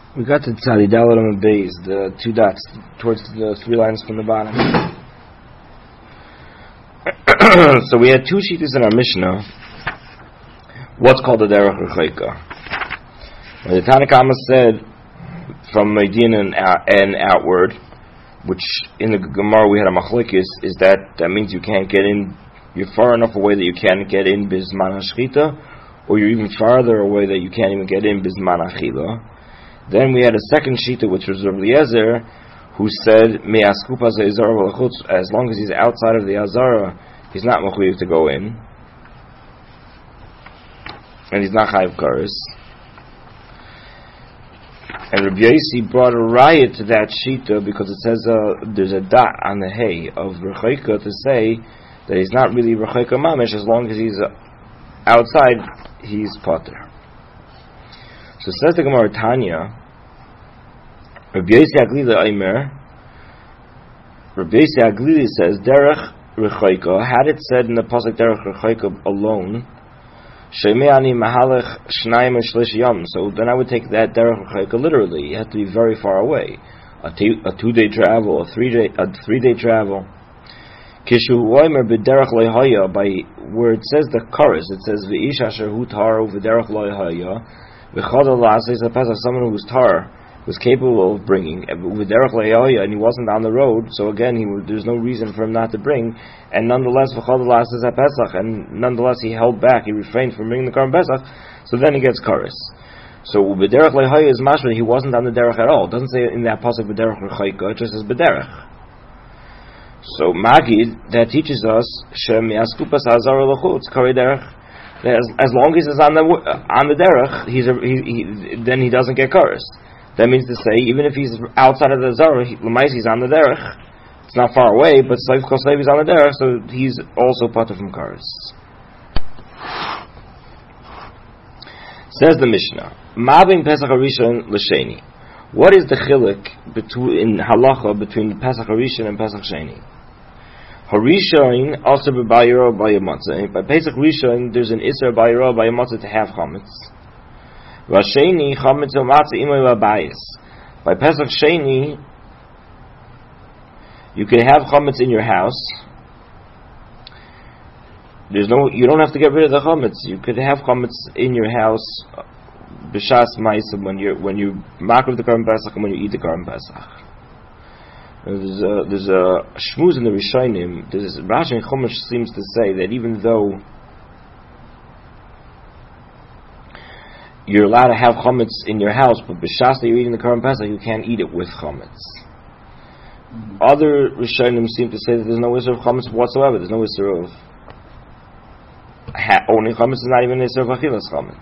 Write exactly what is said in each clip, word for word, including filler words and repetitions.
We got to Tzadi Dalet on the base, the two dots towards the three lines from the bottom. So we had two shittas in our Mishnah. What's called the Derech Rechaika? The Tanna Kama said from Medina and, and outward, which in the Gemara we had a machlokes, is that that means you can't get in. You're far enough away that you can't get in bisman hashchita, or you're even farther away that you can't even get in bisman achila. Then we had a second shita, which was Rav Eliezer, who said, as long as he's outside of the Azara, he's not mechuyev to go in. And he's not chayiv kares. And Rabbi Yossi brought a riot to that shita because it says uh, there's a dot on the hay of Rechaika to say that he's not really Rechaika mamish, as long as he's uh, outside, he's potter. So says the Gemara Tanya, Rabbi Yossi Aglili Aimer, Rabbi Yossi Aglili says, Derech Rechaika, had it said in the pasuk Derech Rechaika alone, Shemeani Mahalech Shnayim and Shlish Yom, so then I would take that Derech Rechaika literally. You have to be very far away. A, t- a two-day travel, a three-day a three-day travel. Kishu Oimer B'derech Lehaya, by where it says the chorus, it says V'ish Asher Hu Tar V'derech Lehaya. Someone who was tar, was capable of bringing with derech le'oya, and he wasn't on the road, so again, he there's no reason for him not to bring. And nonetheless, and nonetheless, he held back, he refrained from bringing the Karban Pesach. So then he gets kares. So with derech le'oya is mashma, he wasn't on the derech at all. It doesn't say in that pasuk with derech rechaika, it just says b'derech. So Magid that teaches us shem yaskupas hazar lechutz kari derech. As, as long as he's on the on the derech, he's a, he, he, then he doesn't get kares. That means to say, even if he's outside of the zara, he, he's on the derech. It's not far away, but Saif Kosev is on the derech, so he's also part from kares. Says the Mishnah, Ma'avim Pesach Harishon l'Sheni. What is the chiluk between in halacha between Pesach Harishon and Pesach Sheni? Harishon also b'bayiro b'yamatzah. By Pesach Rishon, there's an isra b'bayiro b'yamatzah to have chametz. V'asheni chametz u'matzah imay v'bayis. By Pesach Sheni, you can have chametz in your house. There's no, you don't have to get rid of the chametz. You could have chametz in your house b'shas ma'isa when you when you makriv the Karban Pesach and when you eat the Karban Pesach. There's a, there's a shmuz in the Rishonim. There's Rashi and Chumash seems to say that even though you're allowed to have chametz in your house, but b'shas that you're eating the Karban Pesach, you can't eat it with chametz. Mm-hmm. Other Rishonim seem to say that there's no issur of chametz whatsoever. There's no issur of ha- owning chametz. Is not even issur of achilas chametz.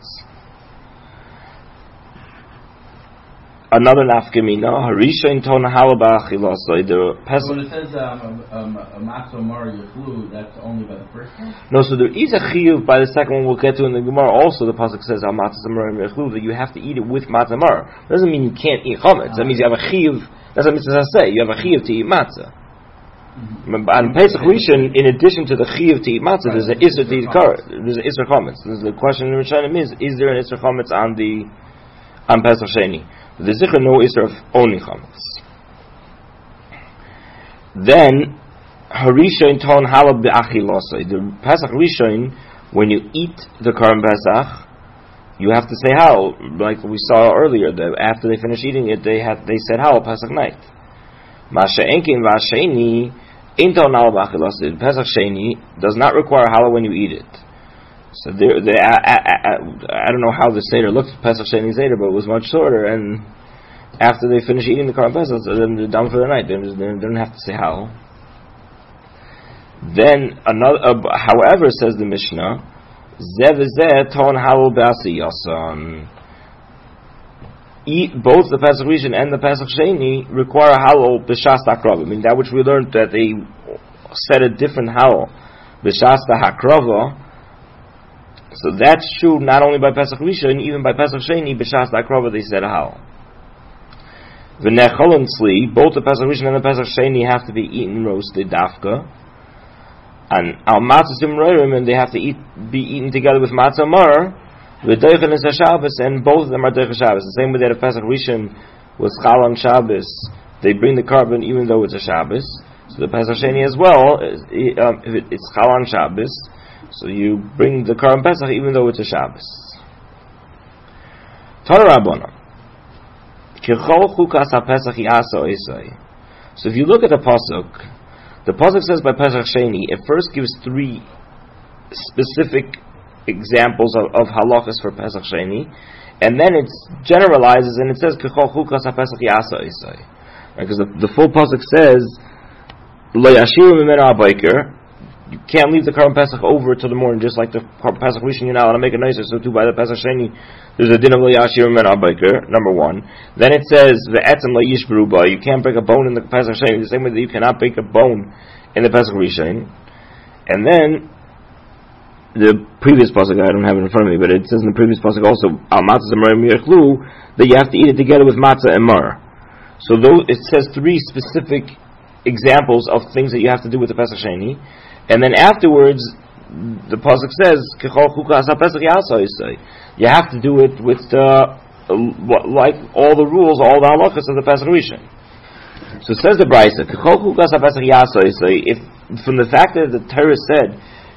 Another nafkamina, harisha in tona halaba achilasai. The pesach. When it says um, um, a matzah mar yechlu, that's only by the first one. No, so there is a chiyuv by the second one. We'll get to in the Gemara. Also, the pasuk says al matzah mar yechlu that you have to eat it with matzah mar. Doesn't mean you can't eat chametz. That means you have a chiyuv. That's what mitzvah say. You have a chiyuv to eat matzah. Mm-hmm. On Pesach Rishon, in addition to the chiyuv to eat matzah, right, there's an isra to eat kar. There's an isra chametz. The question in the Rishonim is: is there an isra chametz on the on Pesach Sheni? The zikr no isra of only chametz. Then harishain ton halab be'achilosai. The Pesach Rishon, when you eat the Karban Pesach, you have to say hal, like we saw earlier. That after they finish eating it, they had they said hal Pesach night. Masha enkin v'asheni ein ton halab be'achilosai. Pesach Sheni does not require hal when you eat it. So they, they, I, I, I, I don't know how the Seder looked at Pesach Sheni Seder, but it was much shorter. And after they finish eating the Karban Pesach, so then they're done for the night. They don't, they don't have to say how. Then another, uh, however, says the Mishnah, Zeh v'zeh ton halal b'asi yasan. Both the Pesach Rishon and the Pesach Sheni require halal b'shas hakrava. I mean that which we learned that they said a different halal b'shas hakrava. So that's true not only by Pesach Rishon, even by Pesach Sheni, b'shas hakrava they said hal. V'nechol and tzli, both the Pesach Rishon and the Pesach Sheni have to be eaten roasted dafka, and al matzah simroirim, and they have to eat be eaten together with matzah mar. V'doichen is a Shabbos, and both of them are Doichen Shabbos. The same way that a Pesach Rishon was Chal on Shabbos, they bring the carbon even though it's a Shabbos. So the Pesach Sheni as well, is, um, if it, it's Chal on Shabbos, so you bring the carbon Pesach even though it's a Shabbos. Tana Rabbana. Kechol chukas ha-Pesach yasa oisai. So if you look at the pasuk, the pasuk says by Pesach Sheni, it first gives three specific examples of, of halachas for Pesach Sheni, and then it generalizes and it says Kechol chukas ha-Pesach yasa oisai. Because the, the full pasuk says Lo yashiru mimenu ha-baiker. You can't leave the Karban Pesach over till the morning, just like the Pesach Rishon you're not allowed to make it nicer. So too by the Pesach Sheni, there's a din of Lo Yashir Min Abayker, number one. Then it says Ve'etzem Lo Yishberu Ba. You can't break a bone in the Pesach Sheni the same way that you cannot break a bone in the Pesach Rishon. And then the previous pasuk, I don't have it in front of me, but it says in the previous pasuk also Al Matzah Zemrayim Yechlu that you have to eat it together with matzah and mar. So though it says three specific examples of things that you have to do with the Pesach Sheni. And then afterwards, the pasuk says, you have to do it with the, like all the rules, all the halachas of the Pesach Rishon. So it says the Brisa, if from the fact that the Torah said,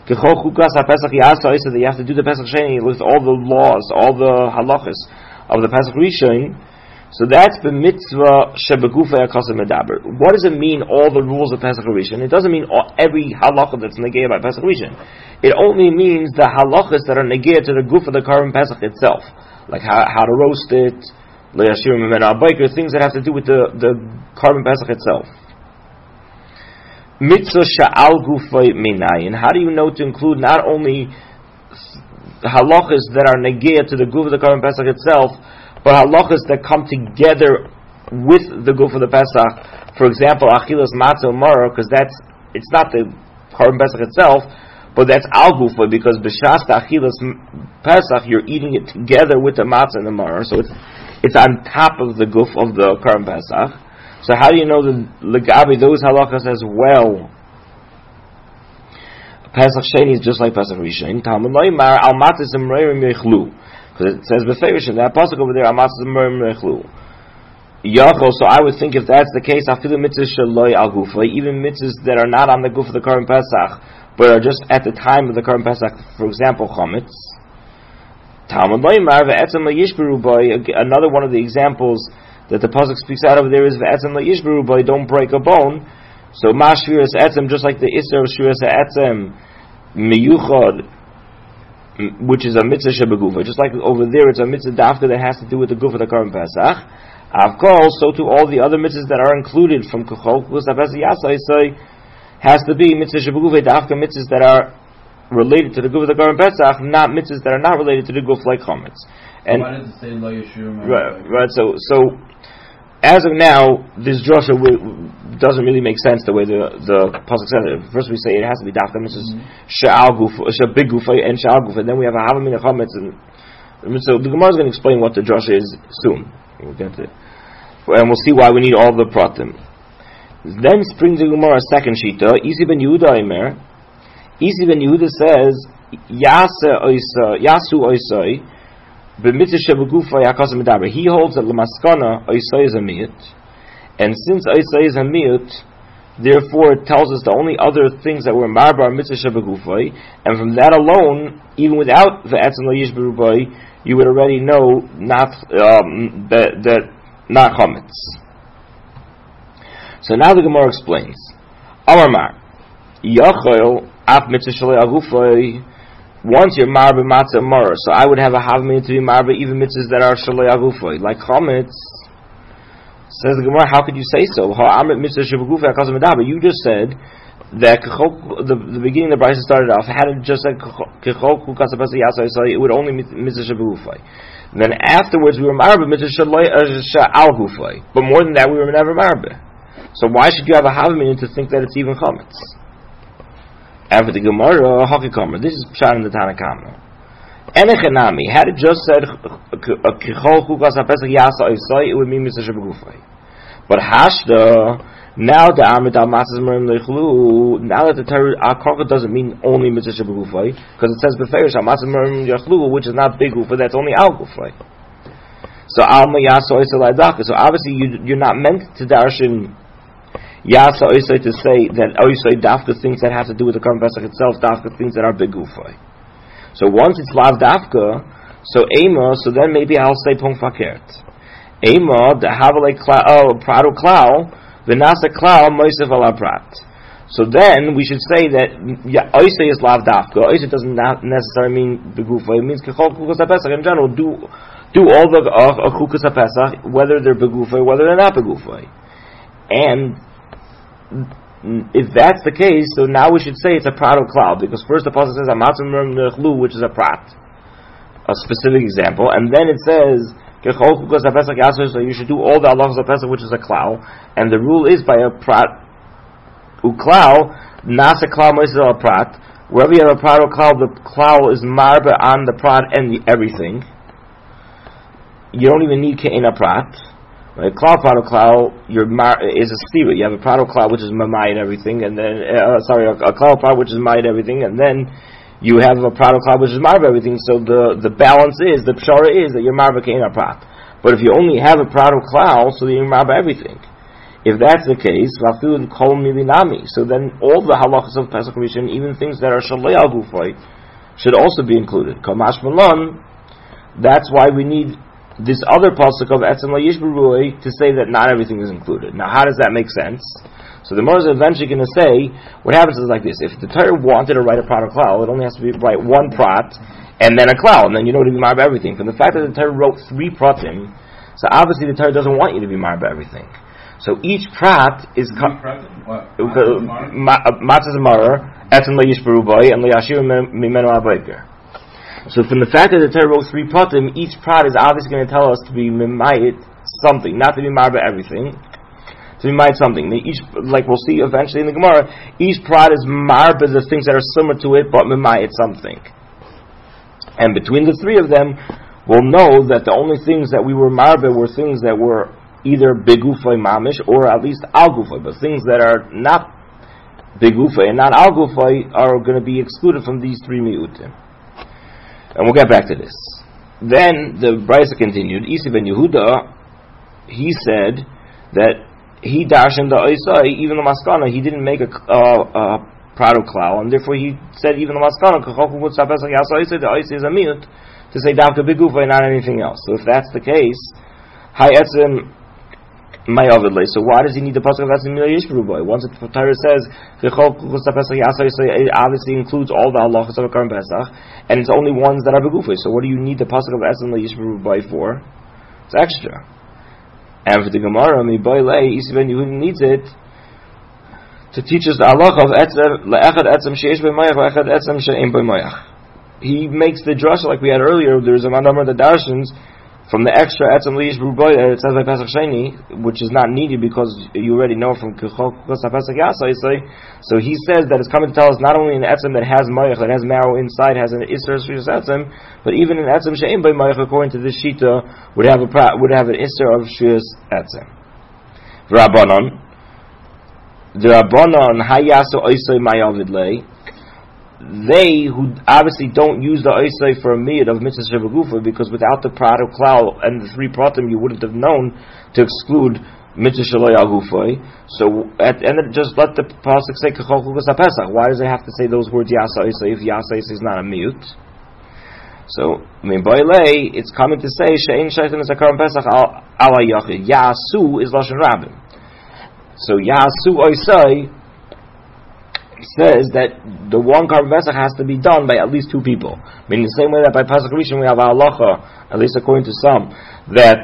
that you have to do the Pesach Sheni with all the laws, all the halachas of the Pesach Rishon, so that's the mitzvah shebegufa yakasem medaber. What does it mean, all the rules of Pesach Rishon? It doesn't mean all, every halacha that's negayah by Pesach Rishon. It only means the halachas that are negayah to the guf of the Karban Pesach itself. Like how, how to roast it, le'yashir mimenu habayker, things that have to do with the, the Karban Pesach itself. Mitzvah sha'al gufay minayin. How do you know to include not only halachas that are negayah to the guf of the Karban Pesach itself, but halachas that come together with the guf of the Pesach? For example, achilas matzah mara, because that's it's not the Karban Pesach itself, but that's al gufa, because b'shas achilas Pesach you're eating it together with the matzah and the mara, so it's it's on top of the guf of the Karban Pesach. So how do you know the legabi those halachas as well? Pesach Sheni is just like Pesach Rishon. Talmud lo yimar al matzah zemrayim yechlu. Because it says b'feirishin, that pasuk over there, amatzah zemrayim yechlu. Yachol, so I would think if that's the case, afilu mitzvahs shaloi al gufa, even mitzvahs that are not on the guf of the Karban Pesach, but are just at the time of the Karban Pesach, for example, chametz. Talmud lo yimar ve'etzem lo yishberu boi, another one of the examples that the pasuk speaks out of there is ve'etzem lo yishberu boi, don't break a bone. So ma shviras etzem, just like the isser of shviras etzem, miyuchad, which is a mitzvah shebegufa, just like over there it's a mitzvah dafka that has to do with the guf of the Karban Pesach. Avkol, so to all the other mitzvahs that are included from Kechol Chukas HaPesach Yasa Isai has to be mitzvah shebegufa dafka, mitzvahs that are related to the guf of the Karban Pesach, not mitzvahs that are not related to the guf like chametz. And why does it say lo yeshur? Right, right. So, so as of now, this drasha doesn't really make sense the way the the pasuk says it. First we say it has to be dafka mitzvahs she'al guf, she'big gufa and she'al gufa, and then we have a havamin chametz, and so the Gemara is going to explain what the drasha is soon. We'll get to it. And we'll see why we need all the pratim. Then springs the Gemara a second shita. Isi ben Yehuda Imer. Isi ben Yehuda says Yasa oisa Yasu oisai b'mitzvah shebegufa yakasem medaber. He holds that l'maskana oisai is a miyut, and since oisai is a miyut, therefore it tells us the only other things that were marbar are mitzvah shebegufa, and from that alone, even without the etzem lo yishberu boi, you would already know not um, that that not chametz. So now the Gemara explains. Amar mar yachol af mitzvah shalei agufay. Once you're marba matzah mar, so I would have a havmin to be marba even mitzvahs that are shalei agufay, like chametz. Says the Gemara, how could you say so? Ha'amrit mitzvah shebegufay akasem medaber. You just said that the, the beginning of the Brisa started off, had it just said Kechol Chukas HaPesach Yasa Isai, it would only mitzvah shebegufay. Then afterwards we were marba mitzvah sha'al gufay. But more than that we were never marba. So why should you have a havmin to think that it's even chametz? After the Gemara, Hakikamer, this is Pshat in the Tanakama. Enechanami, had it just said Kechol Chukas HaPesach Yasa Isai, it would mean mitzvah shebegufay. But hashda, now the Amrit al Matzah Marim Lechlu, now that the Torah Akarka doesn't mean only Mitzvah Shebegufay, because it says Beferish al Matzah Marim Lechlu, which is not big Gufa, that's only al Gufay. So Alma Yasa Oisei Laidaka. So obviously you, you're not meant to darshan Yasa Oisei to say that Oisei Dafka things that have to do with the Karban Pesach itself, Dafka things that are big Gufay. So once it's Lav Dafka, so Ema, so then maybe I'll say Pong Fakert. Ema, the Havale Klau, oh, Prado Klau, the Nasa Klau, Moisef ala Prat. So then we should say that yeah, Oisei is Lav Dafka. Oisei doesn't necessarily mean big Gufay. It means Kechol Kukas HaPesach in general. Do Do all the uh, Chukas HaPesach, whether they're begufay, whether they're not begufay. And if that's the case, so now we should say it's a prat or cloud, because first the Pasuk says, Amatzim Rim Nechlu, which is a prat, a specific example, and then it says, Kechol Chukas HaPesach Yasser, so you should do all the Halachos HaPesach, which is a cloud, and the rule is by a prat, uklau, nasa cloud moises al prat, wherever you have a prat or cloud, the cloud is marba on the prat and the everything. You don't even need ke'ena prat. Right? Cloud prat or cloud your mar- is a stira. You have a prat or cloud which is mamai and everything, and then uh, sorry, a, a cloud prat which is mamai and everything, and then you have a prat or cloud which is marba everything. So the, the balance is the pshara is that you're marba ke'ena prat. But if you only have a prat or cloud, so you're marba everything. If that's the case, lafil kol milinami. So then all the halachas of Pesach Rishon, even things that are shalei al gufay, should also be included. Kamash malon. That's why we need this other pasuk of Etzem Layish Beruai to say that not everything is included. Now, how does that make sense? So the Gemara is eventually going to say, what happens is like this: if the Torah wanted to write a prat or klal, it only has to be write one prat and then a klal, and then you know to be marba everything. From the fact that the Torah wrote three pratim, so obviously the Torah doesn't want you to be marba everything. So each prat is matzah zemarer, Etzem Layish Beruai, and Layashir Mimenu Abayker. So from the fact that the Torah wrote three pratim, each prat is obviously going to tell us to be mimayit something, not to be marba everything, to be mimayit something. Each, like we'll see eventually in the Gemara, each prat is marba the things that are similar to it, but mimayit something. And between the three of them, we'll know that the only things that we were marba were things that were either begufay mamish or at least al gufay, but things that are not begufay and not al gufay are going to be excluded from these three miutim. And we'll get back to this. Then the Brisa continued. Isi ben Yehuda, he said that he darshan the Oisai, even the Maskana, he didn't make a, uh, a Prado Klau, and therefore he said even the Maskana, the Oisai is a miut, to say Davka Bigufa and not anything else. So if that's the case, Hai Etzem Mayavidle. So why does he need the pasuk of Etzem Milayish Berubai? Once the Torah says it obviously includes all the halachas of a Karban Pesach, and it's only ones that are begufay. So what do you need the pasuk of Etzem Milayish Berubai for? It's extra. And for the Gemara, Mibaylei Isi ben Yehuda needs it to teach us the halacha of Etzem le'echad Etzem sheish b'mayach le'echad Etzem she'ein b'mayach. He makes the drasha like we had earlier. There's a number of the darshans from the extra Etzem Liyish Berubai that it says by Pesach Sheni, which is not needed because you already know from Kechol Kukas HaPesach Yasai. So he says that it's coming to tell us not only an Etzem that has Mayach, that has marrow inside, has an Isser Shrius Etzem, but even an Etzem She'im by Mayach, according to this Shita, would have a would have an Isser of Shrius Etzem. Rabbanon, the Rabbanon Hayasu Oisai Mayavidlei. They who obviously don't use the Oisai for a miyad of Mitzvah Shebegufa, because without the Prat of Klal and the three Pratim you wouldn't have known to exclude Mitzvah Shaloi Agufai. So at the end, just let the pasuk say Kechol Kukas HaPesach. Why does it have to say those words Yasa Oisai if Yasa Oisai is not a miyut? So I mean, by lay, it's coming to say She'ein Shaitan is a Karban Pesach ala Yachid. Yasu is Lashon Rabin. So Yasu Oisai says that the one Karban Pesach has to be done by at least two people. Meaning the same way that by Pesach Rishon we have a halacha, at least according to some, that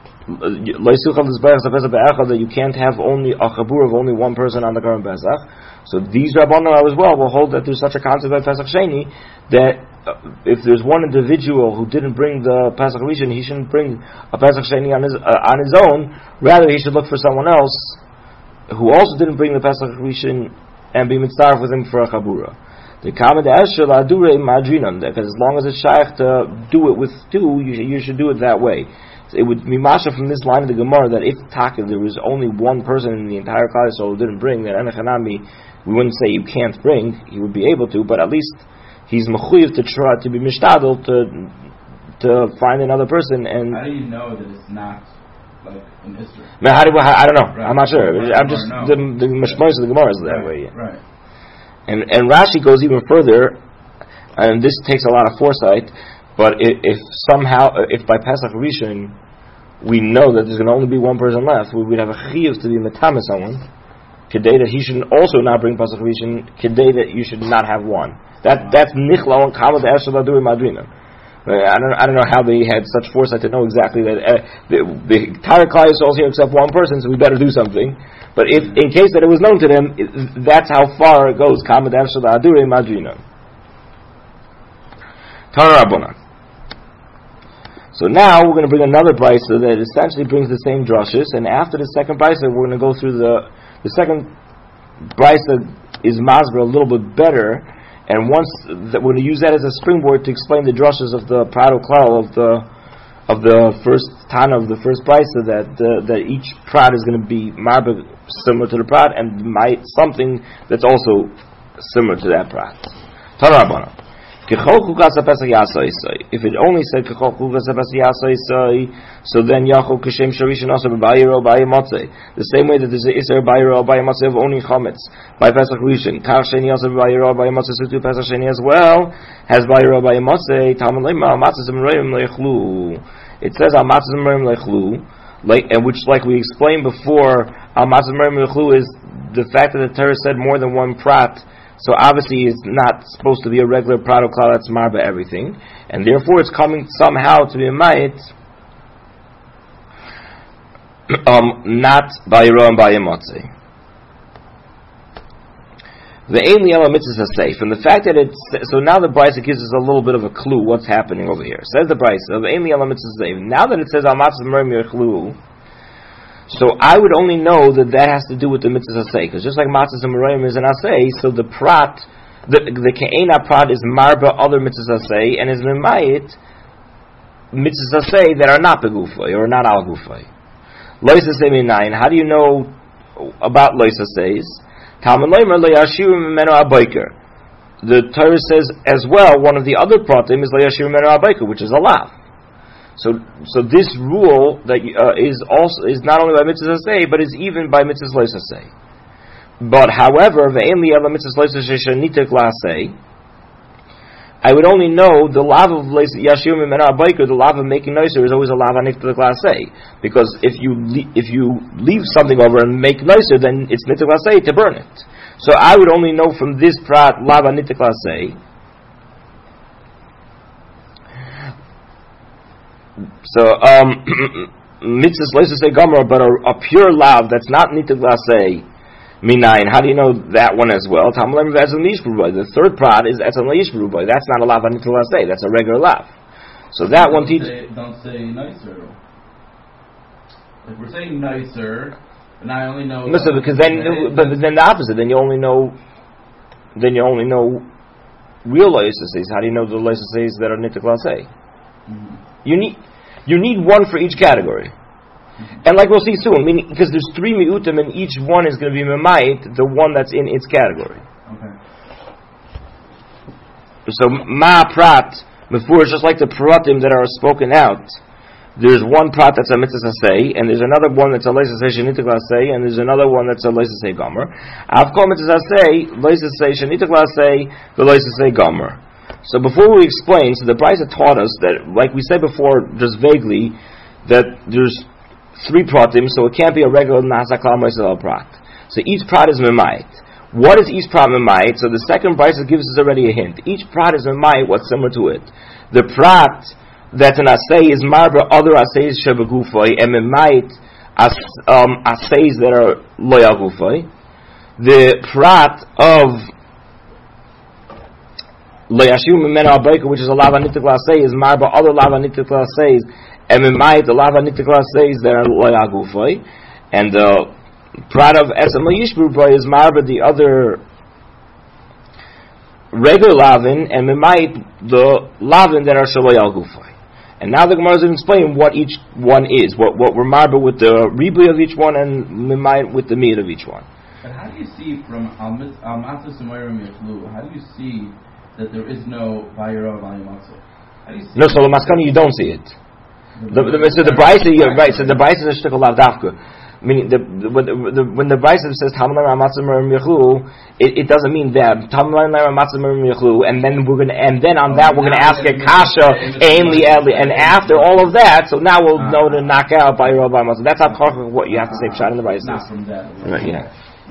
that you can't have only a chabur of only one person on the Karban Pesach. So these Rabbanan as well will hold that there's such a concept by Pesach Sheni that if there's one individual who didn't bring the Pesach Rishon, he shouldn't bring a Pesach Sheni on his uh, on his own. Rather, he should look for someone else who also didn't bring the Pesach Rishon and be mitzvah with him for a chabura. The kamad esher la'adure madrinan, because as long as it's shaykh to do it with two, you should, you should do it that way. it would be masha from this line of the Gemara that if taka there was only one person in the entire Klal Yisrael who didn't bring, then Enochanami, we wouldn't say you can't bring. He would be able to, but at least he's mechuyev to try to be mishtadel to to find another person. And how do you know that it's not like an Isser? Man, how do I, I don't know. Right. I'm not sure. Right. I'm just No. the the mashmos of the Gemara is that Right. way. Right. And and Rashi goes even further, and this takes a lot of foresight. But if, if somehow, if by Pesach Rishon we know that there's going to only be one person left, we would have a chiyuv to be metame someone, kedei that he should also not bring Pesach Rishon, kedei that you should not have one. That that's nichla on kama the esher laduri madrina. I don't I don't know how they had such foresight to know exactly that uh, the, the entire Klal Yisrael is here except one person, so we better do something. But if in case that it was known to them, it, that's how far it goes. Kama the esher laduri madrina. Tana Rabbanan. So now we're going to bring another brisa that essentially brings the same drushes, and after the second brisa, we're going to go through the the second brisa is masber a little bit better, and once that we're going to use that as a springboard to explain the drushes of the Prado Klal of the of the first Tana of the first brisa that uh, that each prat is going to be marbe similar to the prat and might something that's also similar to that prat. Tana Rabbanan. If it only said so then Yachol Kashem Sharishan also Bayiro Bayamotze. The same way that there's an Isser Bayiro Bayamotze of only Chometz by Pesach Rishon. Kach Sheni also Bayiro Bayamotze Sutu Pesach Sheni as well has Bayiro Bayamotze. Talmud Lema Matzah Zimroim Lechlu. It says Al Matzah Zimroim Lechlu, like and which like we explained before, Al Matzah Zimroim Lechlu is the fact that the Torah said more than one prat. So obviously it's not supposed to be a regular Prado Klal that's marba everything, and therefore it's coming somehow to be a ma'it, um, not by Yero and by Yemotze. The Ein Li'el HaMitzvah safe, and the fact that it's so now the Brisa gives us a little bit of a clue what's happening over here. Says the Brisa, the Ein Li'el HaMitzvah safe. Now that it says Al Matzah Merim Yechlu, so I would only know that that has to do with the mitzvah asay, because just like matzahs and merayim is an asay, so the prat, the the ke'ena prat is marba other mitzvahs asay, and is memayit mitzvahs asay that are not begufay or not al gufay. Lois asay minayin. How do you know about lois asays? Talmud leimer le'yashiv mimenu abayker. The Torah says as well. One of the other pratim is le'yashiv mimenu abayker, which is a lav. So, so this rule that uh, is also is not only by mitzvahs asay, but is even by mitzvahs lois asay. But however, ve'en li'el mitzvahs lois shenitek la'asay, I would only know the lav of yashir mimenu abayker, the lav of making noiser is always a lav anitek la'asay, because if you le- if you leave something over and make noiser, then it's nitek la'asay to burn it. So I would only know from this prat lav anitek la'asay. So, um, mitzvahs lois asay gomer, but a, a pure lav that's not nitek la'asay minayin. How do you know that one as well? The third prod is etzem leishberubai. That's not a lav nitek la'asay. That's a regular lav. So that don't one teaches. Don't say nicer. If we're saying nicer, then I only know. Listen, because then, but then the opposite. Then you only know. Then you only know real lois asays. How do you know the lois asays that are nitek la'asay? Mm-hmm. You need you need one for each category, mm-hmm. And like we'll see soon, meaning because there's three miutim and each one is going to be memayit the one that's in its category. Okay. So ma prat before is just like the pratim that are spoken out. There's one prat that's a mitzvah say, and there's another one that's a lois say shenitek la'asay, and there's another one that's a lois say gomer. Avkol mitzvah say lois say shenitek la'asay, the lois say gomer. So before we explain, so the Brisa taught us that, like we said before, just vaguely, that there's three pratim, so it can't be a regular nasa klal moisel prat. So each prat is memayit. What is each prat memayit? So the second Brisa gives us already a hint. Each prat is memayit what's similar to it. The prat that's an asay is marba other asays shebegufay, and memayit as, um, asays that are loyagufay. The prat of Le'yashiv mimenu abayka, which is a lava nitek la'asay, is marba other lava nitek la'asay, and mimayit the lava nitek la'asay that are loyagufay, and the prat of esem le'yishbrubai is marba the other regular lavin, and mimayit the lavin that are shaloyagufay. And now the Gemara is going to explain what each one is, what what we're marba with the ribuy of each one and mimayit with the meat of each one. But how do you see from Al Matzah Sumayrim Yechlu, how do you see that there is no Vayira of Al Matzah? How do you see No, so the Maskani you don't see it. The, the, so the Brisa, you're right. So the Brisa is a shtickle lav dafka. Meaning, the, when the, the, when the Brisa says Tamar Matzah Merim Yechlu, it, it doesn't mean that Tamar Matzah Merim Yechlu, and then we're gonna, and then on that we're gonna ask a kasha ainly eli, and after all of that, so now we'll know to knock out by your by Matzah. That's how what you have to say pshat in the Brisa. Not from that. Right, yeah.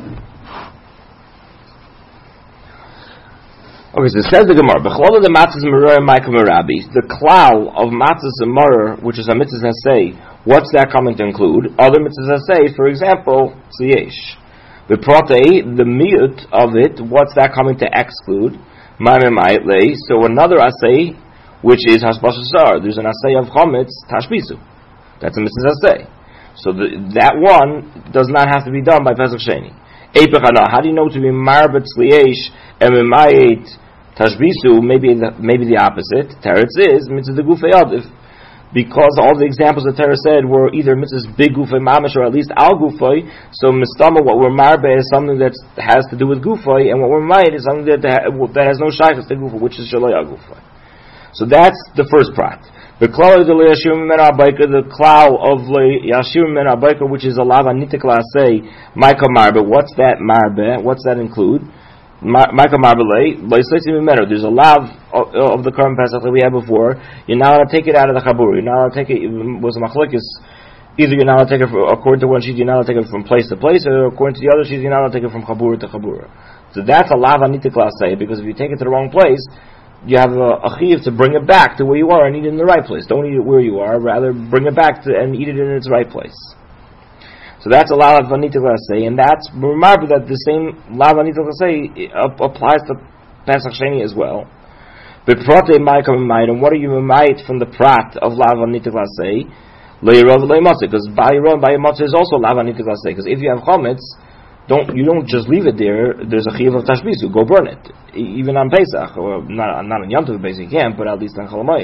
Okay, so it says the Gemara, B'chol of the matzahs meror ma'ikam Rabbi, the klal of matzahs and meror, which is a mitzvah say, what's that coming to include? Other mitzvahs say, for example, tziesh. The protei, the miut of it, what's that coming to exclude? Ma'imemait lei. So another asay, which is hashbashasar. There's an asay of chometz tashbisu. That's a mitzvah say. So the, that one does not have to be done by Pesach Sheni. How do you know to be marbet tziesh and memayit tashbisu? Maybe the, maybe the opposite. Teretz is mitzvah the gufei adif, because all the examples that Torah said were either mitzvahs big gufei mamash or at least al gufei. So mistama, what we're marbe is something that has to do with gufei, and what we're mayit is something that that has no shaykhs to gufei, which is shaloi al gufei. So that's the first prat. The klal of the yashir mimenu abayka, the klal of yashir mimenu abayka, which is a lava nitikla say maika marbe. What's that marbe? What's that include? Maika marbe lei loislesi mimenu. There's a lav of, of the current Pesach that we had before. You're not allowed to take it out of the chabur. You're not allowed to take it. It was a machlokes. Either you're not allowed to take it for, according to one sheet, you're not allowed to take it from place to place, or according to the other sheet, you're not allowed to take it from chabur to chabur. So that's a lava nitikla say, because if you take it to the wrong place, you have a, a chiyuv to bring it back to where you are and eat it in the right place. Don't eat it where you are, rather bring it back to, and eat it in its right place. So that's a lava nitikla say, and that's remember that the same lava nitikla say applies to Pesach Sheni as well. But prate ma'ikam ma'id, and what are you ma'id from the prat of lava nitikla say? Le'irov le'matzah, because ba'irov ba'yamatzah is also lava nitikla say, because if you have chometz, Don't you don't just leave it there. There's a chiyuv of tashbisu. Go burn it, even on Pesach, or not not on Yom Tov. Basically, you can't, but at least on Chol Hamoed.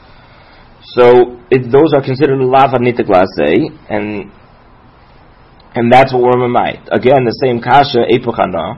So it, those are considered lava nitikla say, and and that's what we're mamayit. Again, the same kasha epuchana.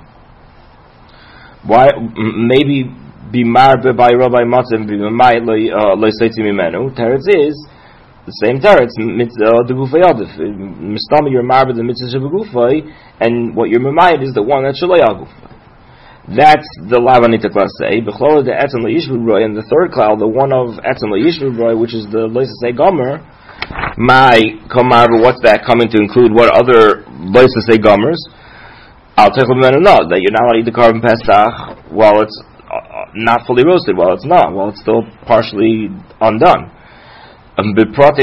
Why maybe be marbe by Rabbi Matzim be mamayit le'seitzi mimenu. Teretz is the same teretz, the gufay adif. Mistama you're marbe the mitzvah shebegufay, and what you're mamayit is the one that's shalei agufay. That's the lava nitikla say. B'chlor the etzem le'ishvu roy, and the third cloud, the one of etzem le'ishvu roy, which is the loisa say gomer. My komarbe, what's that coming to include? What other loisa say gomers? I'll take them and know that you're not allowed to eat the carbon pesach while it's uh, not fully roasted, while it's not, while it's still partially undone. Um,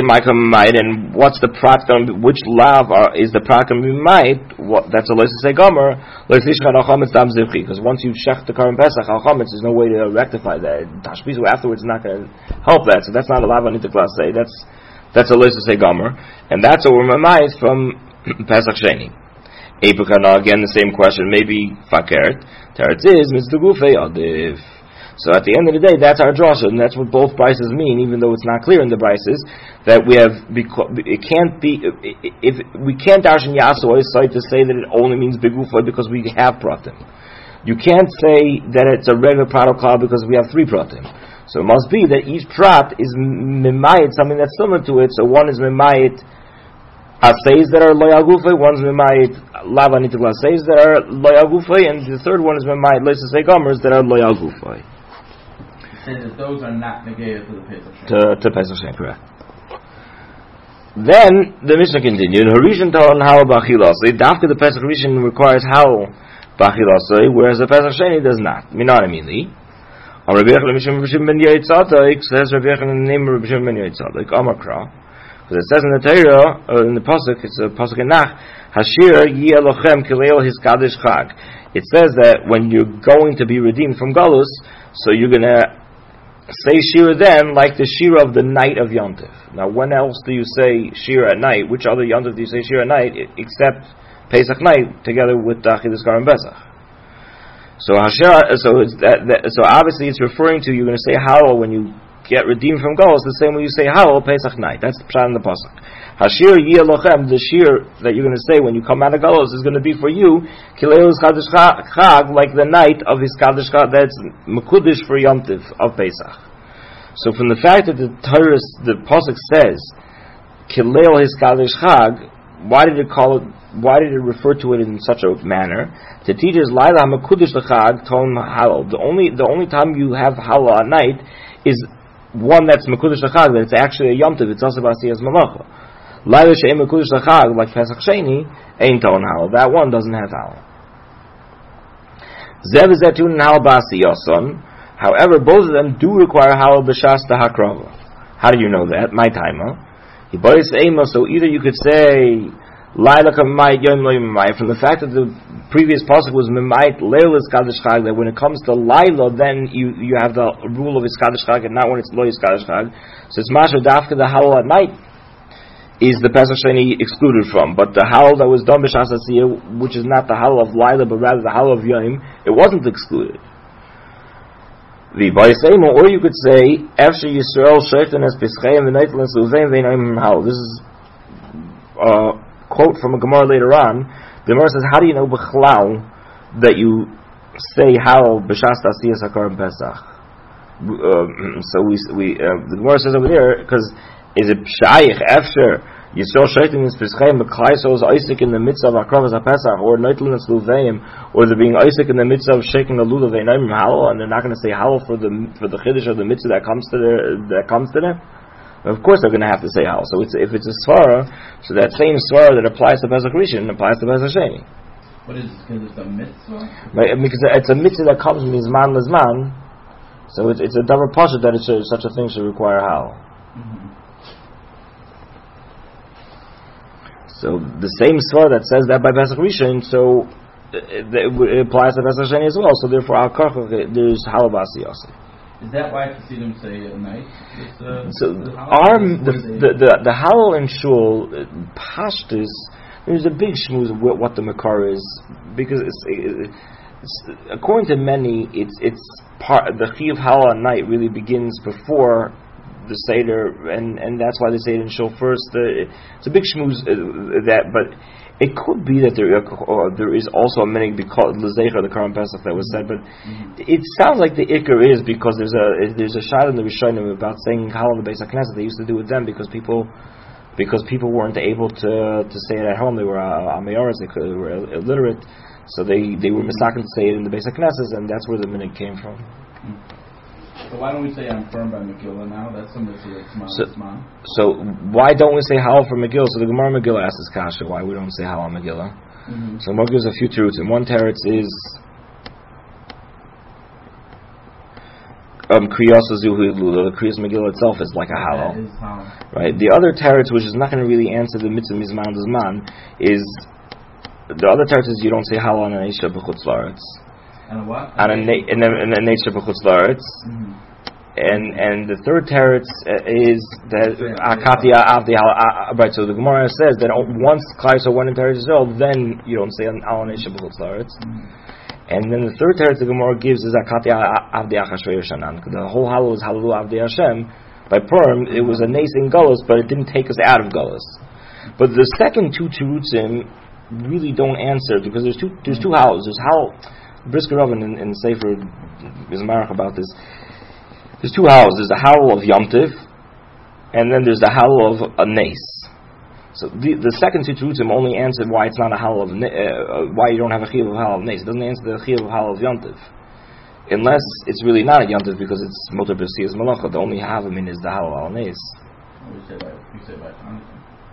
and what's the prat going to be? Which lav are, is the prat going to be made? What, that's a loisa say gomer. Because once you shech the carbon pesach al chametz, there's no way to rectify that. Tashbisu afterwards is not going to help that. So that's not a lav I need to class say. That's that's a loisa say gomer, and that's what we're made from Pesach Sheni. Epukana, again the same question. Maybe fakert. Teretz is mitzvah gufei adiv. So at the end of the day, that's our drasha, and that's what both brises mean, even though it's not clear in the brises, that we have, it can't be, if we can't darshan yasu site to say that it only means begufa because we have pratim. You can't say that it's a regular prat of klal because we have three pratim. So it must be that each prat is mimayit, something that's similar to it. So one is mimayit asays that are loyagufa, one's mimayit lava nitikla asays that are loyagufa, and the third one is mimayit loisa say gomers that are loyagufa. That those are not negated to the Pesach Sheni. To, to Pesach Sheni, correct. Then the Mishnah continued. Harishan told how b'achilasei. Dafka the Pesach Rishon requires how b'achilasei, whereas the Pesach Sheni does not. Not immediately. On Rabbi Yechon Mishim ben Yaitzadik says Rabbi Yechon in the name of Rabbi Yechon ben Yaitzadik Amakra, because it says in the Torah, uh, in the pasuk, it's a pasuk in Nach, Hashir yi Elochem kileil his kadosh chag. It says that when you're going to be redeemed from Galus, so you're going to say Shira then like the Shira of the night of Yom Tov. Now, when else do you say Shira at night? Which other Yom Tov do you say Shira at night except Pesach night together with Achilles Karim Pesach? So Hashira, so it's that, that, so obviously it's referring to you're going to say Halal when you get redeemed from Golos the same way you say Halal Pesach night. That's the pshat in the pasuk. Hashir Yeh Lochem, the shir that you're going to say when you come out of Golos is going to be for you Kileil Chadash Chag, like the night of his Chadash Chag that's Mekudesh for Yom Tiv of Pesach. So from the fact that the Torah, the pasuk says Kileil his Chadash Chag, why did it call it? Why did it refer to it in such a manner? To teach us Laila Mekudesh L'Chag Ton Halal. The only the only time you have Halal at night is one that's Mekudesh L'Chag, that it's actually a Yom Tov. It's also Basiyas Malacha. Laila She'em Mekudesh L'Chag, like Pesach Sheni, ain't Ton Halal. That one doesn't have Halal. Zev is Zetun and Halal Basiyason. However, both of them do require Halal B'Shas Hakrava. How do you know that? My timer. So either you could say from the fact that the previous pasuk was Memait Leil is Kaddish Chag, that when it comes to Laila, then you, you have the rule of Kaddish Chag, and not when it's Lo Kaddish Chag. So it's Masha Dafka, the Halal at night is the Pesach Sheni excluded from, but the Halal that was done B'Shas Asiyah, which is not the Halal of Laila, but rather the Halal of Yom, it wasn't excluded. The or you could say after Yisrael Sheikhtan as Pischayim v'Neitlin Suveim v'Neimim Halal. This is uh quote from a Gemara later on. The Gemara says, how do you know b'chlal that you say Halal b'shas tasiyas hakar Pesach? Um, so we we uh, the Gemara says over there, because is it shaykh after Yisrael shaytin is pischayim b'klaiso is Isaac in the midst of akravas Pesach, or noitlin and sluveim, or they're being Isaac in the midst of shaking the lulav v'nayim Halal, and they're not going to say Halal for the for the chiddush of the mitzvah that comes to their that comes to them. Of course, they're going to have to say Halal. So it's, if it's a svara, so that same svara that applies to Pesach Rishon applies to Pesach Sheni. What is it? Because it's a mitzvah? Right, because it's a mitzvah that comes from Mizman Lizman, so it's, it's a double pasha that it should, such a thing should require Halal. Mm-hmm. So the same svara that says that by Pesach Rishon, so it, it, it applies to Pesach Sheni as well. So therefore, al karchach there's Halal Basi Yosef. Is that why I see them say at night? Uh, so the our the the, the the Halal and Shul uh, pashtus, there's a big shmooze of what the makar is, because it's, it's according to many it's it's part the chi of Halal at night really begins before the Seder, and, and that's why they say it in Shul first. The, it's a big shmooze uh, that, but it could be that there uh, there is also a meaning because L'Zecher, the Karam Pesach that was said, but mm-hmm. it sounds like the Iker is because there's a there's a shot in the Rishonim about saying Halal in the Beis HaKnesset. They used to do it then because people because people weren't able to to say it at home. They were uh, Amayoras, they, they were illiterate, so they, they were mistaken to say it in the Beis HaKnesset, and that's where the minhag came from. Mm-hmm. So why don't we say I'm firm by Megillah now? That's something that's so, so why don't we say Halal for Megillah? So the Gemara Megillah asks this kasha, why we don't say Halal Megillah? Mm-hmm. So Gemara gives a few terutzim. One teretz is um, Kriyas Zuhu Lula. The Kriyas Megillah itself is like a Halal. That is Halal. Right. The other teretz, which is not going to really answer the mitzvah Mizman Dizman, is the other teretz is you don't say Halal on an Eisha B'chutz La'aretz. And what? And a na- in a, in a nature b'chutz la'aretz, mm-hmm. and and the third teretz uh, is that akatia avdi hal. Right. So the Gemara says that once Klaiso went into Eretz Yisrael, then you don't say al nature b'chutz la'aretz. And then the third teretz the Gemara gives is akatia avdi achashvei Yoshanan. The whole halal is halalu avdi Hashem. By Purim, it was a nace in Gullus, but it didn't take us out of Gullus. But the second two terutzim really don't answer because there's two there's two halalos. There's halal. Brisker Ravin in, in Sefer is marach about this. There's two howls. There's the howl of Yom Tiv, and then there's the howl of a nace. So the, the second two terutzim only answer why it's not a howl of uh, why you don't have a chiyuv of howl of nace. It doesn't answer the chiyuv of howl of Yom Tiv, unless it's really not a Yom Tiv because it's motor b'siyas malacha. The only havamin is the howl of nace. We say by we say by Hanukkah.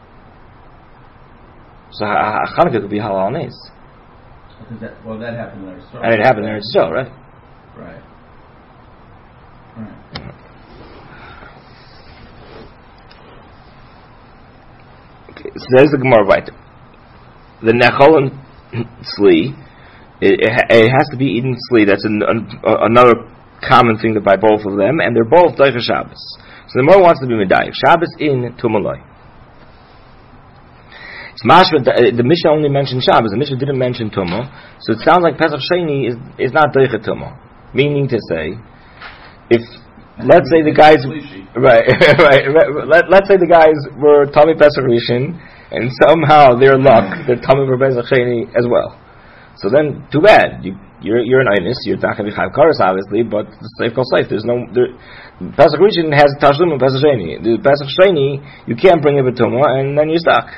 So Hanukkah could be howl of nace. That, well, that happened in Eretz Yisrael. And it happened in Eretz Yisrael, right? Right. Right. Okay, so there's the Gemara right. The Nechol and Sli, it, it, it has to be eaten Sli. That's an, an, another common thing by both of them, and they're both Deicha Shabbos. So the Gemara wants to be Medayik. Shabbos in Tumaloi. Mashma, the, the Mishnah only mentioned Shabbos. The Mishnah didn't mention Tumah, so it sounds like Pesach Sheni is is not Deicha Tumah. Meaning to say, if and let's say the guy's Right, right, right. Let, let's say the guys were Tommy Pesach Rishon, and somehow their luck, they're Tommy for Pesach Sheni as well. So then, too bad. You, you're you're an Einus. You're not going to be Chayav Karas, obviously, but the safe call safe. There's no there, Pesach Rishon has Tashlum and Pesach Sheni. The Pesach Sheni you can't bring a Betuma, and then you're stuck.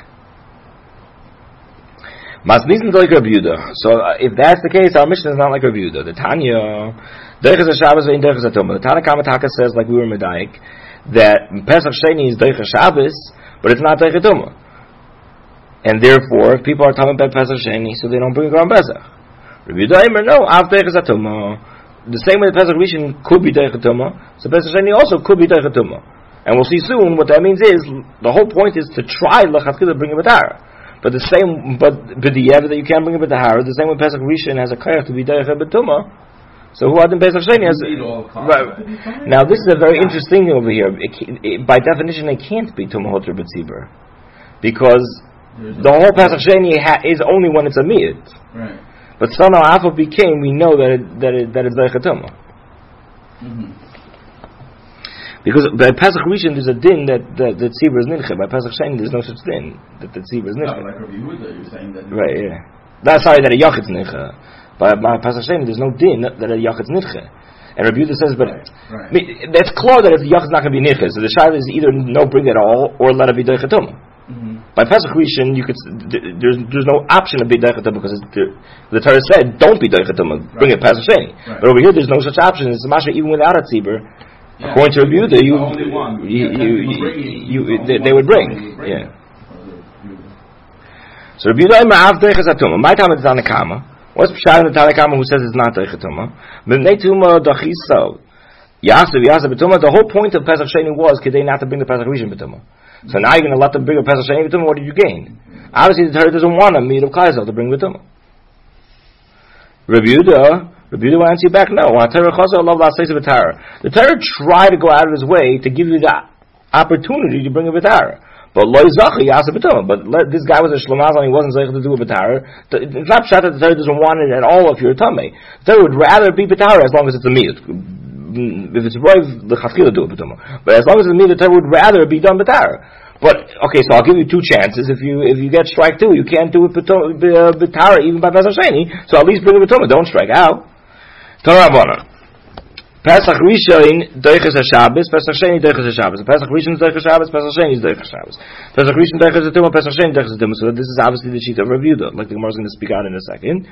Masnisen like Rabbi Yehuda. So uh, if that's the case, our mission is not like Rabbi Yehuda. The Tanya, Deiches HaShabbos ve'in Deiches HaTumah. The Tana Kama Taka says, like we were Medayik, that Pesach Sheni is Deiches Shabbos, but it's not Deiches HaTumah. And therefore, if people are talking about Pesach Sheni, so they don't bring a Korban Pesach. Rabbi Yehuda Eimer, no, Av Deiches HaTumah. The same way the Pesach Rishon could be Deiches HaTumah, so Pesach Sheni also could be Deiches HaTumah. And we'll see soon what that means is, the whole point is to try L'Chatchila to bring a B'tara. But the same, but but the ever that you can't bring a B'tara, the same way Pesach Rishon has a Kayach to be Deiches HaTumah. So who Adam Pesach Sheni has? Right. Now this is a very interesting thing over here. It, it, by definition, it can't be Tumah Hotra B'tzibur, because the whole Pesach Sheni ha, is only when it's a miyut. Right. But somehow Afal became, we know that it, that it, that it's Deiches HaTumah. Mm-hmm. Because by Pesach Rishon there's a din that that, that tzibur is nidche. By Pesach Sheni there's no such din that the tzibur is nidche. No, like Rabbi Yehuda, you're saying that. Right. Yeah. That's sorry that a yachid is nidche. By, by Pesach Sheni there's no din that, that a yachid is nidche. And Rabbi Yehuda says, but right. Right. I mean, that's clear that if the yachid is not going to be nidche, so the shayla is either no bring at all or let it be Deiches HaTumah. Mm-hmm. By Pesach Rishon, you could there's there's no option to be Deiches HaTumah because the, the Torah said don't be Deiches HaTumah, bring it Pesach Sheni. Right. But over here there's no such option. It's a masha even without a tzibur. Yeah. According to Rabbi Yehuda, you, you, you, you, you they, they would bring, yeah. So Rabbi Yehuda Ma'av Deiches HaTumah. My time is Tanakama. What's Pshat in the Tanakama who says it's not Deiches HaTumah? B'nei Tumah Dachiso. Yasav Yasav B'tumah. The whole point of Pesach Sheni was kedei not to bring the Pesach Rishon B'tumah. So now you're going to let them bring a Pesach Sheni B'tumah. What did you gain? Obviously, the Torah doesn't want a meat of Kaisel to bring B'tumah. Rabbi Yehuda. Rabbi Yehuda will answer you back, no. The Torah tried to go out of his way to give you the opportunity to bring a B'tara. But lo zachi yasa b'tumah. But let, this guy was a shlamazon, he wasn't zeich to do a B'tara. It's not pshat that the Torah doesn't want it at all if you're a tamei. The Torah would rather be B'tara as long as it's a miyut. If it's roiv, the chafkila do a B'tumah. But as long as it's a miyut, the Torah would rather be done B'tara. But okay, so I'll give you two chances. If you if you get strike two, you can't do it B'tara even by Pesach Sheni. So at least bring a B'tumah. Don't strike out. Torah Rabbanan. Pesach Rishon Deiches HaShabbos, Pesach Sheni Deiches HaShabbos. Pesach Rishon is Deiches HaShabbos, Pesach Sheni is Deiches HaShabbos. Pesach Rishon Deiches HaTumah, Pesach Sheni Deiches HaTumah. So this is obviously the sheet of Rabbi Yehuda, like the Gemara is going to speak out in a second.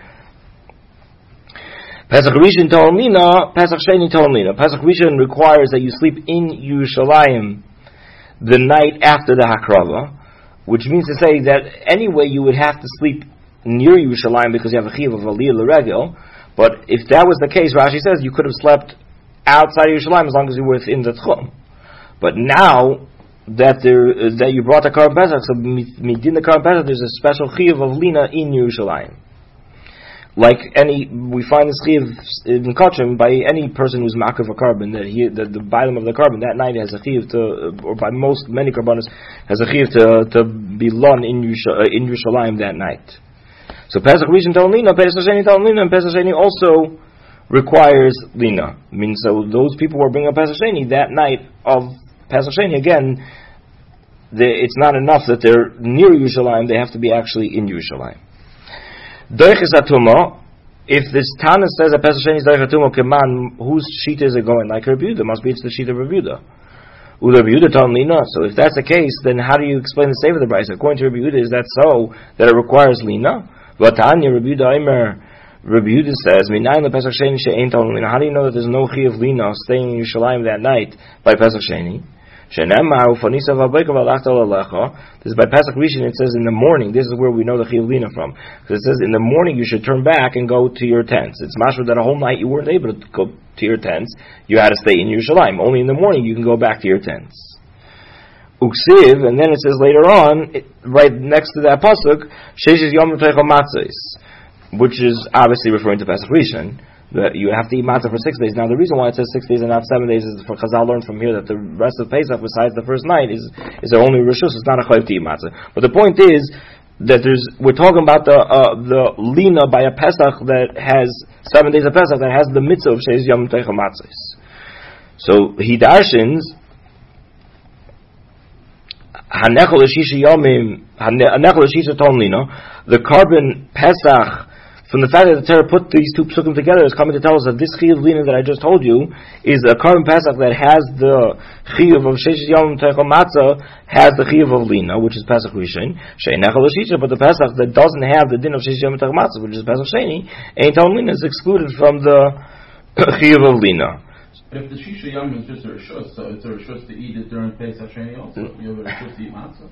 Pesach Rishon Tolmina, Pesach Sheni Tolmina. Pesach Rishon requires that you sleep in Yerushalayim the night after the Hakrava, which means to say that anyway you would have to sleep near Yerushalayim because you have a chiyuv of Aliyah L'Regel. But if that was the case, Rashi says you could have slept outside of Yerushalayim as long as you were within the Tchum. But now that there uh, that you brought the Korban Pesach, so midin the Korban Pesach, there's a special chiyuv of Lina in Yerushalayim. Like any, we find this chiyuv in Kachim by any person who's makav a carbon that he that the bottom of the carbon that night has a chiyuv to, or by most many carbonos has a chiyuv to to be lon in in Yerushalayim that night. So Pesach Rishon Tal Lina, Pesach Sheni Tal Lina, and Pesach Sheni also requires Lina. I mean, so those people who are bringing up Pesach Sheni that night of Pesach Sheni, again, they, it's not enough that they're near Yerushalayim, they have to be actually in Yerushalayim. Deiches HaTumah, if this Tana says that Pesach Sheni is Deiches HaTumah, Keman, whose sheet is it going? Like Rabbi Yehuda, must be it's the sheet of Rabbi Yehuda. Uda Rabbi Yehuda Tal Lina. So if that's the case, then how do you explain the save of the Brisa? According to Rabbi Yehuda, is that so, that it requires Lina? But Tanya, Rabbi Yehuda Eimer, Rabbi Yehuda says, "Minayin lePesach Sheni she'ein Tal Lina." How do you know that there's no chiyuv lina staying in Yerushalayim that night by Pesach Sheni? Shenemar ufanisa v'abayka v'alachta l'alecha. This is by Pesach Rishon. It says in the morning. This is where we know the chiyuv lina from, because it says in the morning you should turn back and go to your tents. It's mashma that a whole night you weren't able to go to your tents. You had to stay in Yerushalayim. Only in the morning you can go back to your tents. Uksiv, and then it says later on, it, right next to that pasuk, Sheshes Yom Teichel Matzos, which is obviously referring to Pesach Rishon, that you have to eat matzah for six days. Now, the reason why it says six days and not seven days is for Chazal learned from here that the rest of Pesach, besides the first night, is is there only Rishus. It's not a chayv to eat matzah. But the point is that there's we're talking about the uh, the lina by a Pesach that has seven days of Pesach that has the mitzvah of Sheshes Yom Teichel Matzos. So he darshins Hanechol Shisha Yomim, Hanechol Shisha Tonlino, the carbon Pesach, from the fact that the Torah put these two psukim together, is coming to tell us that this chiyuv lina that I just told you is a carbon Pesach that has the chiyuv of Sheish Yom Teichel Matzah, has the chiyuv of lina, which is Pesach Rishon, Sheinechol Shisha, but the Pesach that doesn't have the din of Sheish Yom Teichel Matzah, which is Pesach Sheni, ain't Tom Lina, is excluded from the chiyuv of lina. But if the Shisha Yom is just a rishus, so it's a rishus to eat it during Pesach Sheni also. You have a rishus to eat matzah.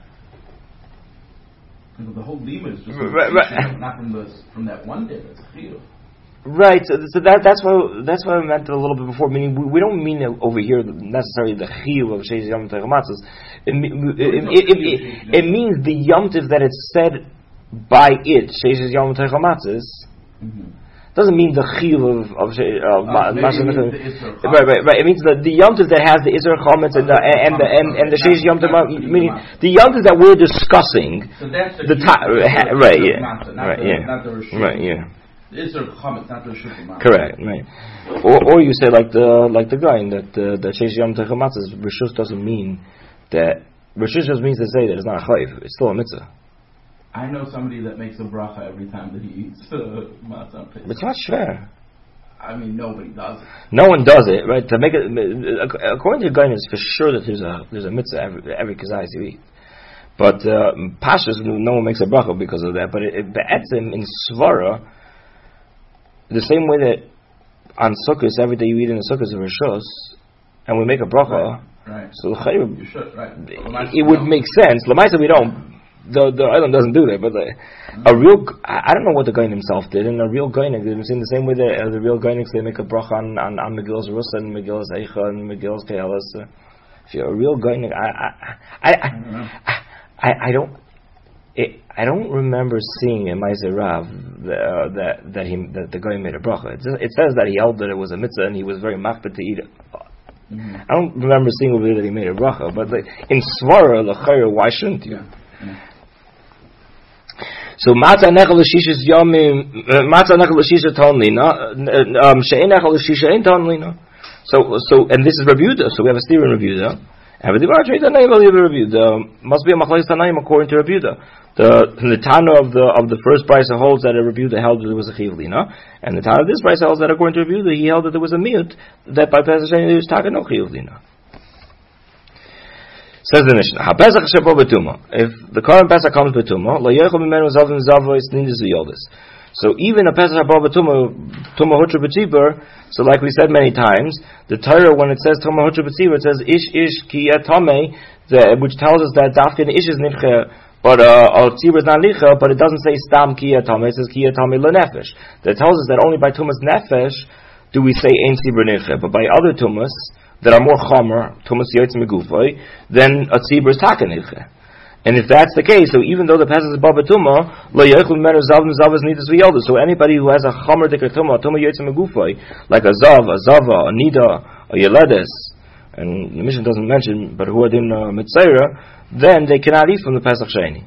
Because the whole lima is just right, right. not from the from that one day. That's chiyuv. Right. So, so that that's what that's what I meant a little bit before. Meaning we, we don't mean over here necessarily the chiyuv of Sheish Yom Teichel Matzos. It, it, it, it, it, it means the Yom Tiv that it's said by it Sheish Yom Teichel Matzos. Doesn't mean the chiyuv of of, of uh, Matzos. Right, right, right. It means the the Yom Tiv that has the Isser Chometz and the and the and, and the Sheish Yom Tov, meaning the Yom Tiv that we're discussing. So that's the time, right? Yeah, right. Yeah, right. Yeah. The Isser Chometz, not the Rishus Matzah. Correct. Right. Or or you say like the like the guy that uh, the Sheish Yom Tov Matzos, Rishus doesn't mean that. Rishus just means to say that it's not a chayv. It's still a mitzvah. I know somebody that makes a bracha every time that he eats uh, matzah. But it's not shver. I mean, nobody does it. No one does it, right? To make it, according to the guidance, for sure that there's a there's a mitzvah every every kazayis you eat. But uh, pashas, no one makes a bracha because of that. But it, it be'etzim in svara, the same way that on sukkahs every day you eat in the sukkahs of rishos, and we make a bracha. Right. Right. So you should, right. it, it would make sense. Lamaisa we don't. The the island doesn't do that, but the, a real I don't know what the guy himself did, and a real gainik did in the same way that uh, the real gainiks they make a bracha on on, on Megillus Rusa and Megillus Eicha and Megillus Kehelas. Uh, if you're a real gainik, I I I I, I, I, I don't it, I don't remember seeing in Ma'aser Rav that, uh, that that he that the guy made a bracha. It, it says that he held that it was a mitzvah and he was very makbid to eat it. Mm-hmm. I don't remember seeing over there that he made a bracha, but like, in Svara l'chayr, why shouldn't you? Yeah. Yeah. So matzah nechel l'shishas yomim, matzah nechel l'shishas tonlina, um she'en nechel l'shisha ain't tonlina. So so and this is Rebuda. So we have a steer in Rebuda. Have a divar trade tanaim al Rebuda. Must be a machlokes tanaim according to Rebuda. The the Tana of the of the first brisa holds that a Rebuda held that there was a chiv lina, and the Tana of this brisa holds that according to Rebuda he held that there was a miyut that by Pesach there was taka no chiv lina. Says the Mishnah, HaPesach shebo betuma. If the current Pesach comes betuma, lo yechol b'menu zavim zavois nidus v'yoldis. So even a Pesach shebo betuma, tuma hutra b'tzibur. So like we said many times, the Torah when it says tuma hutra b'tzibur, it says ish ish ki yatame, which tells us that dafkin ish is nitche, but uh, tzibur is not nitche, but it doesn't say stam ki yatame. It says ki yatame lenefesh. That tells us that only by tumas nefesh do we say ein tzibur nitche, but by other tumas that are more chomer, tumas yotz megufay, then a tzibur is takanilche. And if that's the case, so even though the Pesach is baba tuma, lo yechul meru zav and zav is nidus v'yolda. So anybody who has a chomer dikar tuma, tuma yotz megufay, like a zav, a zava, a nida, a yeledes, and the mission doesn't mention, but who are in uh, mitzayra, then they cannot eat from the Pesach sheni.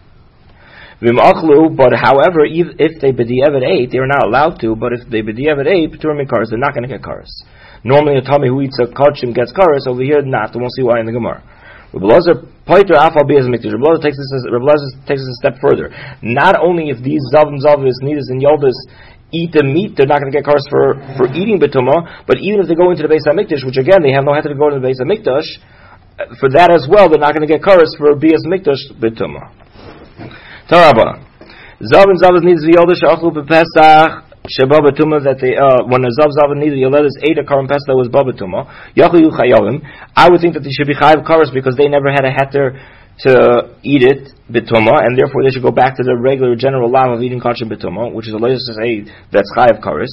But however, if they b'di'evet ate, they are not allowed to. But if they b'di'evet ate, p'tur mikaris, they're not going to get karis. Normally, a tummy who eats a kachim gets karis. Over here, not. We won't see why in the Gemara. Rabbi Elazar poiter afal be'ez mikdash. Rabbi Elazar takes this. Rabbi Elazar takes this a step further. Not only if these zavim zavis, nidas, and yoldas eat the meat, they're not going to get karis for for eating betuma. But even if they go into the Beis Hamikdash, which again they have no heter to go to the Beis Hamikdash, for that as well, they're not going to get karis for be'ez mikdash betuma. Tarabana. Zav and zav needs v'yolda she'achlu b'pesach sheba b'tumah that they uh, when a zav zav needs yoledes ate a karim pesach that was ba b'tumah yachlu chayavim. I would think that they should be chayav karis because they never had a heter to eat it b'tumah, and therefore they should go back to the regular general law of eating kachim b'tumah, which is a loyus to say that's chayav karis.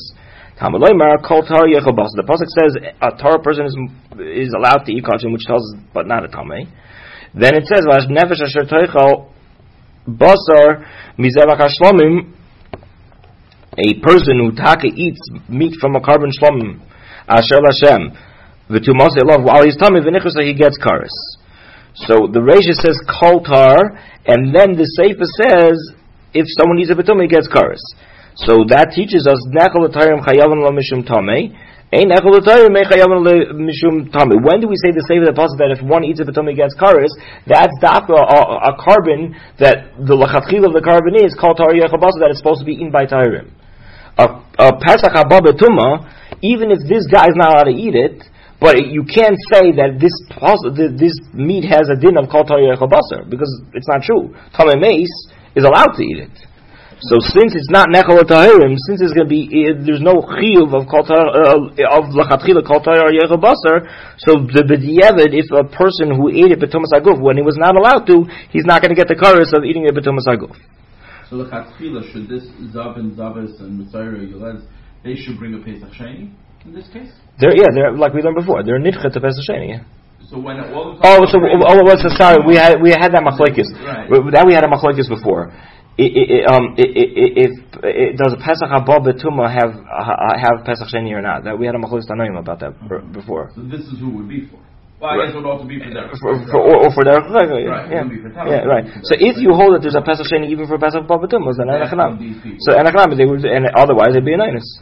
The pasuk says a Torah person is is allowed to eat kachim, which tells us but not a tamei. Then it says nefesh asher toichal basar mizevach hashlamim, a person who taka eats meat from a carbon shlamim asher Hashem v'tumas love while he's tummy v'nichus he gets karis. So the Reisha says kol tar, and then the Seifa says if someone eats a v'tumah he gets karis. So that teaches us nechel l'tayrim chayavan lo mishum tamei. Ein nechel l'tayrim mei chayavan lo mishum tamei. When do we say the same the passage that if one eats a betumah gets kares? That's dafka a, a carbon that the lachatchil of the carbon is called tariyach habasa that is supposed to be eaten by tayrim. A, a pesach haba betumah, even if this guy is not allowed to eat it. But you can't say that this this meat has a din of kol tariyach basar because it's not true. Tamei meis is allowed to eat it. So since it's not nechal tahirim, since it's going to be uh, there's no chiyuv of kol uh, of lachatchila kol tariyach basar. So the b'diavad, if a person who ate it betumas aguf when he was not allowed to, he's not going to get the kares of eating it betumas aguf. So lachatchila, should this zav and zavas and mitzayra yolez, they should bring a pesach sheni in this case? They're, yeah, they're like we learned before. They're nitchet to Pesach Sheni. Yeah. So when it, all the oh, so oh, oh, so sorry. We had we had that machlokes. Right. That we had a machlokes before. It, it, it, um, it, it, if it, does a Pesach haba betuma have uh, have Pesach Sheni or not? That we had a machlokes tanoim about that mm-hmm. before. So this is who it would be for. Well, I guess it would also be for their for, for or, or for their right. Yeah, for yeah, right. So if you hold that there's a Pesach Sheni even for Pesach haba betuma, then enachanam. So enachanam, they would, and otherwise it'd be an einus.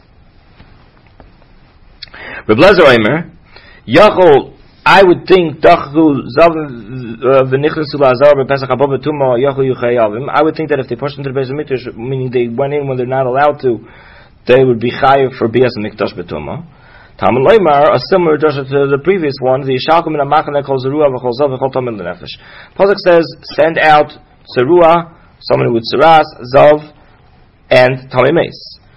Reb Lezer Omer, Yachol, I would think Dachu Zav v'Nichnasu Lazar b'Pesach haba betuma Yachol Yuchayavim. I would think that if they pushed into the Beis Hamikdash, meaning they went in when they're not allowed to, they would be chayiv for Bias Mikdash betuma. Talmud Leimar, a similar drasha to the previous one, the Yishalkum in a Machane Kol Zerua v'Kol Zav v'Kol Tamid L'Nefesh. Pasuk says, send out Zerua, someone with Zeras, Zav, and Tamei Meis.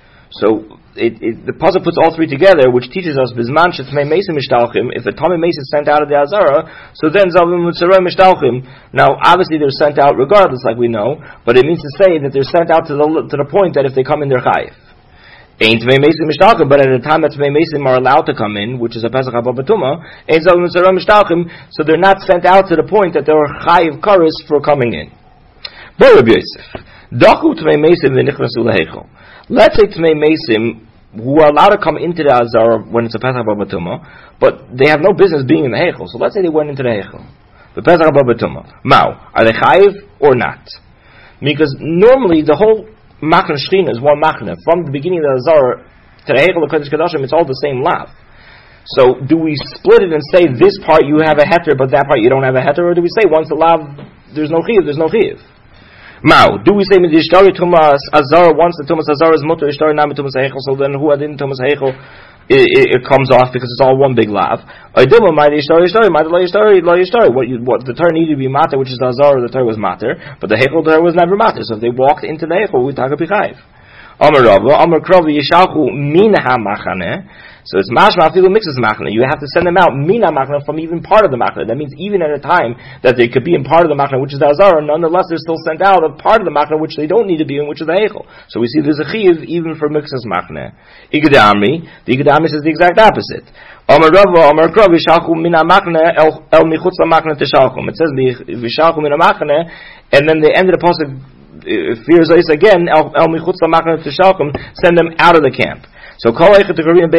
So It, it, the pasuk puts all three together, which teaches us bisman shetmei meisim mishtalchim. If the tamei meis is sent out of the azara, so then zavim utzarei mishtalchim. Now, obviously, they're sent out regardless, like we know, but it means to say that they're sent out to the to the point that if they come in, they're chayiv. Ain't tamei meisim mishtalchim, but at the time that tamei meisim are allowed to come in, which is a pesach haba betuma, ain't zavim utzarei mishtalchim, so they're not sent out to the point that they're chayiv karis for coming in. But Rabbi Yosef, dachu tamei meisim v'nichnasu leheichel. Let's say Tmei Mesim, who are allowed to come into the Azara when it's a Pesach haba betuma, but they have no business being in the Heichel. So let's say they went into the Heichel. The Pesach haba betuma. Mao, are they chayiv or not? Because normally the whole Machne Shechina is one Machne. From the beginning of the Azara to the Heichel of Kodesh Kodashim, it's all the same lav. So do we split it and say this part you have a heter, but that part you don't have a heter? Or do we say once the lav, there's no chiv, there's no chiv? Mao, do we say with Ishtari Tumas Azar once the Tumas Azar is mutter Ishtari Nami Tumas Heichel, so then who adin Tumas Heichel it, it, it comes off because it's all one big lav. I do my Ishtari Ishtari, my La Ishtari, La Ishtari. What you what the turn needed to be matter, which is the Azar, the turn was matter, but the Heichel there was never matter. So if they walked into the Heichel, we talk a pichayv. Amar Rava, Amar Kravi Yishalchu Minha Machane. So it's mashma afilu mixes machna. You have to send them out mina machna from even part of the machna. That means even at a time that they could be in part of the machna, which is the azara, nonetheless they're still sent out of part of the machna which they don't need to be in, which is the heichel. So we see there's a chiv even for mixes machna. Igadami, the Igadami says the exact opposite. Amar Rava, Amar Krav, Vishalchu mina machna el el michutz machna tishalchum. It says Vishalchu mina machna, and then the end of the pasuk fears us again el el michutz machna tishalchum. Send them out of the camp. So anywhere where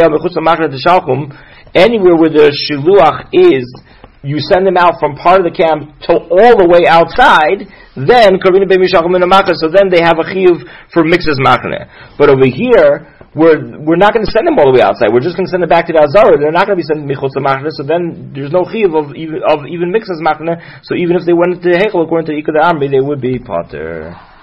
the shiluach is, you send them out from part of the camp to all the way outside, then so then they have a chiyuv for mixes machne. But over here, we're we're not going to send them all the way outside. We're just going to send them back to the azara. They're not going to be sending michutz machne. So then there's no chiyuv of even of even mixes machne. So even if they went to the heichel according to Ikad Amri, they would be potter.